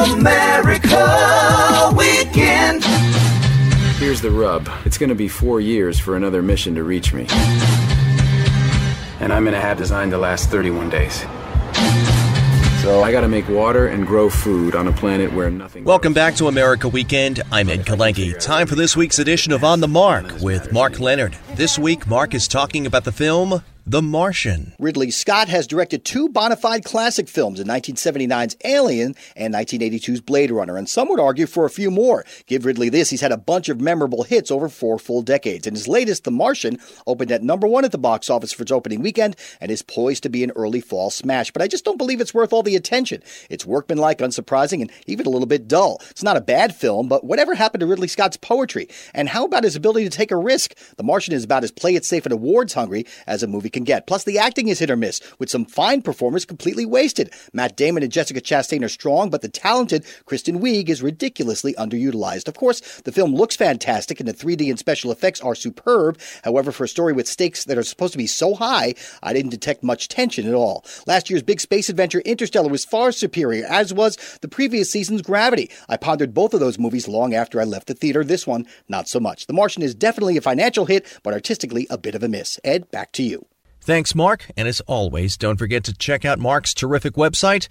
America Weekend. Here's the rub. It's going to be 4 years for another mission to reach me. And I'm going to have designed to last 31 days. So I got to make water and grow food on a planet where nothing... Welcome back to America Weekend. I'm Ed Kalenki. Time for this week's edition of On the Mark with Mark Leonard. This week, Mark is talking about the film The Martian. Ridley Scott has directed two bona fide classic films in 1979's Alien and 1982's Blade Runner, and some would argue for a few more. Give Ridley this, he's had a bunch of memorable hits over 4 full decades, and his latest, The Martian, opened at #1 at the box office for its opening weekend and is poised to be an early fall smash. But I just don't believe it's worth all the attention. It's workmanlike, unsurprising, and even a little bit dull. It's not a bad film, but whatever happened to Ridley Scott's poetry? And how about his ability to take a risk? The Martian is about as play it safe and awards hungry as a movie can get. Plus, the acting is hit or miss, with some fine performers completely wasted. Matt Damon and Jessica Chastain are strong, but the talented Kristen Wiig is ridiculously underutilized. Of course, the film looks fantastic, and the 3D and special effects are superb. However, for a story with stakes that are supposed to be so high, I didn't detect much tension at all. Last year's big space adventure Interstellar was far superior, as was the previous season's Gravity. I pondered both of those movies long after I left the theater. This one, not so much. The Martian is definitely a financial hit, but artistically a bit of a miss. Ed, back to you. Thanks, Mark. And as always, don't forget to check out Mark's terrific website,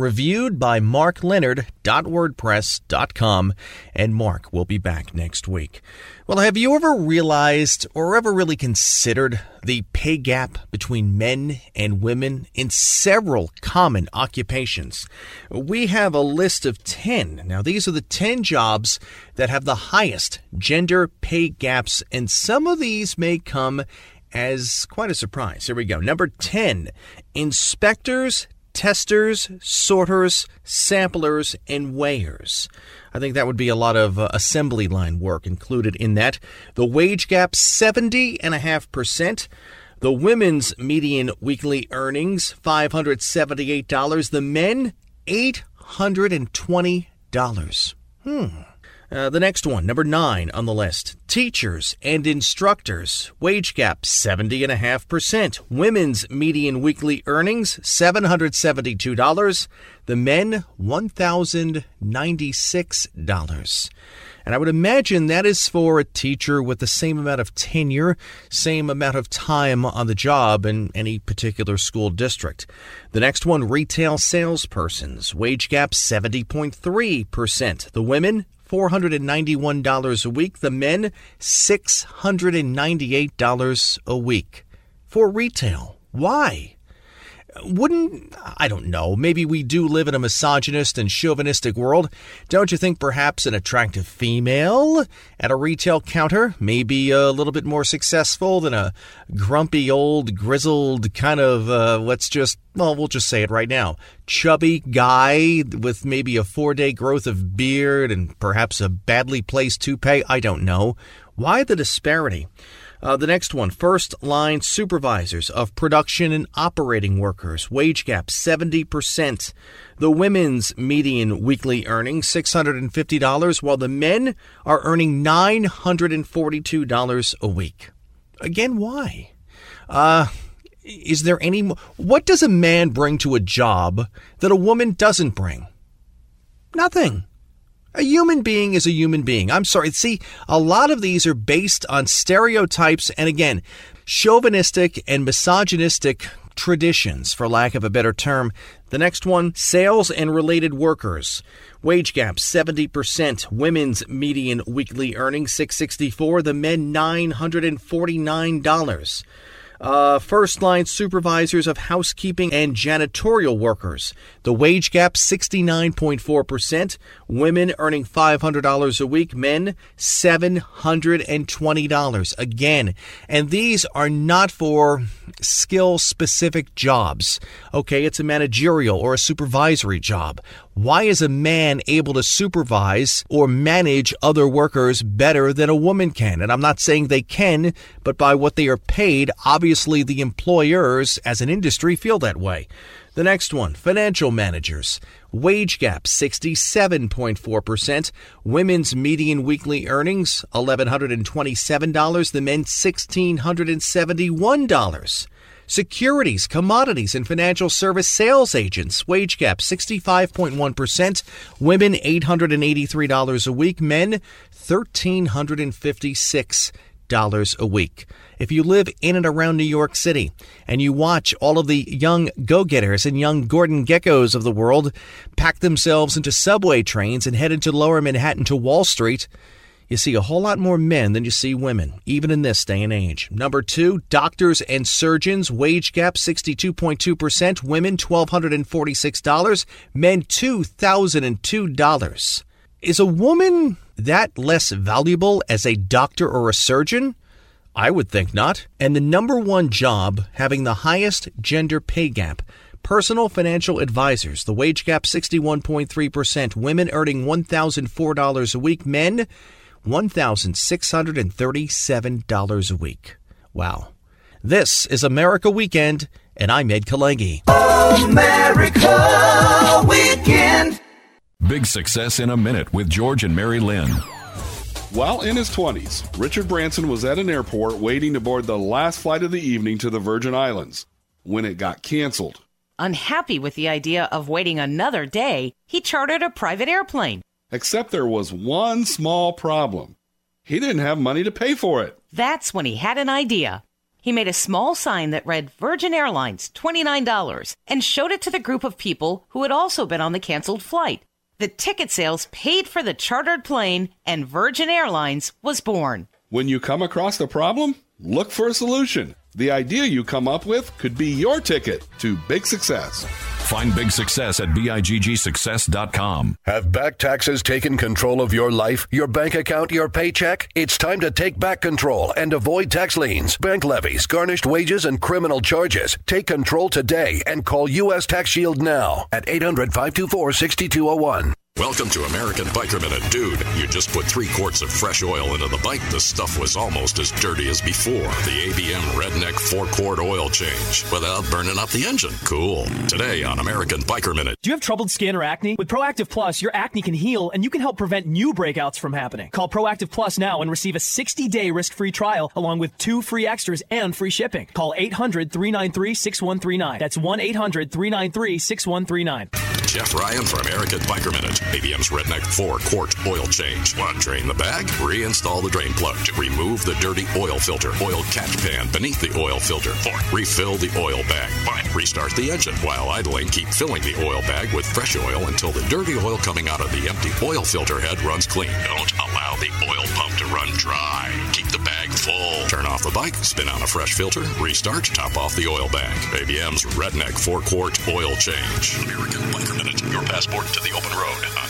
reviewedbymarkleonard.wordpress.com. And Mark will be back next week. Well, have you ever realized or ever really considered the pay gap between men and women in several common occupations? We have a list of 10. Now, these are the 10 jobs that have the highest gender pay gaps, and some of these may come as quite a surprise. Here we go. Number 10, inspectors, testers, sorters, samplers, and weighers. I think that would be a lot of assembly line work included in that. The wage gap, 70.5%. The women's median weekly earnings, $578. The men, $820. The next one, number 9 on the list, teachers and instructors, wage gap 70.5%. Women's median weekly earnings, $772. The men, $1,096. And I would imagine that is for a teacher with the same amount of tenure, same amount of time on the job in any particular school district. The next one, retail salespersons, wage gap 70.3%. The women, $491 a week. The men, $698 a week. For retail. Why? I don't know, maybe we do live in a misogynist and chauvinistic world. Don't you think perhaps an attractive female at a retail counter may be a little bit more successful than a grumpy old grizzled kind of, we'll just say it right now, chubby guy with maybe a 4-day growth of beard and perhaps a badly placed toupee? I don't know. Why the disparity? The next one, first-line supervisors of production and operating workers, wage gap 70%. The women's median weekly earnings, $650, while the men are earning $942 a week. Again, why? Is there any... What does a man bring to a job that a woman doesn't bring? Nothing. A human being is a human being. I'm sorry. See, a lot of these are based on stereotypes and, again, chauvinistic and misogynistic traditions, for lack of a better term. The next one, sales and related workers. Wage gap, 70%. Women's median weekly earnings, $664. The men, $949. First-line supervisors of housekeeping and janitorial workers. The wage gap, 69.4%. Women earning $500 a week. Men, $720. Again, and these are not for skill-specific jobs. Okay, it's a managerial or a supervisory job. Why is a man able to supervise or manage other workers better than a woman can? And I'm not saying they can, but by what they are paid, obviously the employers as an industry feel that way. The next one, financial managers. Wage gap, 67.4%. Women's median weekly earnings, $1,127. The men, $1,671. Securities, commodities, and financial service sales agents. Wage gap 65.1%. Women $883 a week. Men $1,356 a week. If you live in and around New York City and you watch all of the young go-getters and young Gordon Geckos of the world pack themselves into subway trains and head into lower Manhattan to Wall Street, you see a whole lot more men than you see women, even in this day and age. Number 2, doctors and surgeons. Wage gap 62.2%. Women $1,246. Men $2,002. Is a woman that less valuable as a doctor or a surgeon? I would think not. And the number one job having the highest gender pay gap, personal financial advisors. The wage gap 61.3%. Women earning $1,004 a week. Men $1,637 a week. Wow. This is America Weekend, and I'm Ed Kalengi. America Weekend. Big Success in a Minute with George and Mary Lynn. While in his 20s, Richard Branson was at an airport waiting to board the last flight of the evening to the Virgin Islands when it got canceled. Unhappy with the idea of waiting another day, he chartered a private airplane. Except there was one small problem. He didn't have money to pay for it. That's when he had an idea. He made a small sign that read Virgin Airlines, $29, and showed it to the group of people who had also been on the canceled flight. The ticket sales paid for the chartered plane, and Virgin Airlines was born. When you come across a problem, look for a solution. The idea you come up with could be your ticket to big success. Find Big Success at BIGGsuccess.com. Have back taxes taken control of your life, your bank account, your paycheck? It's time to take back control and avoid tax liens, bank levies, garnished wages, and criminal charges. Take control today and call U.S. Tax Shield now at 800-524-6201. Welcome to American Biker Minute. Dude, you just put 3 quarts of fresh oil into the bike. The stuff was almost as dirty as before. The ABM Redneck 4-quart oil change without burning up the engine. Cool. Today on American Biker Minute. Do you have troubled skin or acne? With Proactive Plus, your acne can heal and you can help prevent new breakouts from happening. Call Proactive Plus now and receive a 60-day risk-free trial along with 2 free extras and free shipping. Call 800-393-6139. That's 1-800-393-6139. Jeff Ryan for American Biker Minute. ABM's Redneck 4-quart oil change. 1. Drain the bag. Reinstall the drain plug. 2. Remove the dirty oil filter. Oil catch pan beneath the oil filter. 4. Refill the oil bag. 5. Restart the engine. While idling, keep filling the oil bag with fresh oil until the dirty oil coming out of the empty oil filter head runs clean. Don't allow the oil pump to run dry. Keep the bag full. Turn off the bike. Spin on a fresh filter. Restart. Top off the oil bag. ABM's Redneck 4-quart oil change. American Biker Minute. Your passport to the open road.